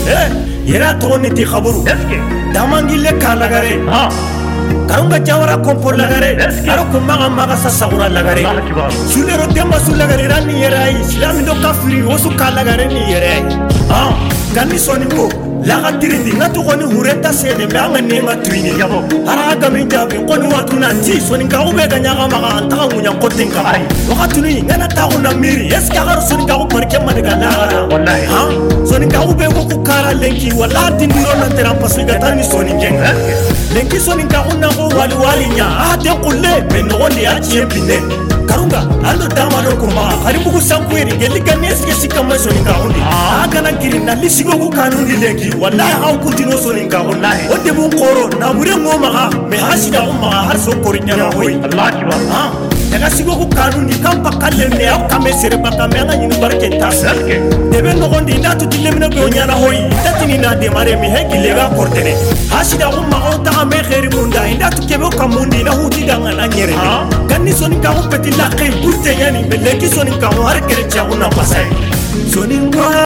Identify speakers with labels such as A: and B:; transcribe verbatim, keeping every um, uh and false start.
A: yera toni ti khaburu damangile kalagare ha kanga jawara kompor lagare aro ko maga maga sasagura lagare sulero demba sulagare rani yerai islami do kafiri osu kalagare ni yerai ha ganni soni ko laga tirindi ngatu koni hureta sede me anga nenga twini yabo ara ga mi jabe koni watu na ti soni ga ube ga nyaga maga antaka munya kotenga wakati ni ngana ta una miri eska gar soni ga ko marke madaga lara wallahi ha soni ga ube ko ku kara lenki wala tindiro na tera pasiga tani soni ngenga lenki soni ga una ko wali wali nya ate kulle me no ndi achi epine karunga ando damalo kuma haribu kusankwiri gelika neske sikama soni ga undi aga na kirina lisigo ku kanundi lenki wallahi haw kuntino soni ga wallahi wonde bu qoro na bure ngoma ha me hasida umma har so korinya na hoy allah kibar ha daga sigo ku kanundi kam pakalle me aw kame sere baka me nga nyini barke tasalke debe no gondi ndatu dilemne be onyana hoy tatini na de mare mi heki lega kortene hasida umma o ta me khairi munda ndatu kebe kamundi na huti danga na nyere ganni soni ga ko peti la kay burte yani me leki soni ga har kere chauna pasay soni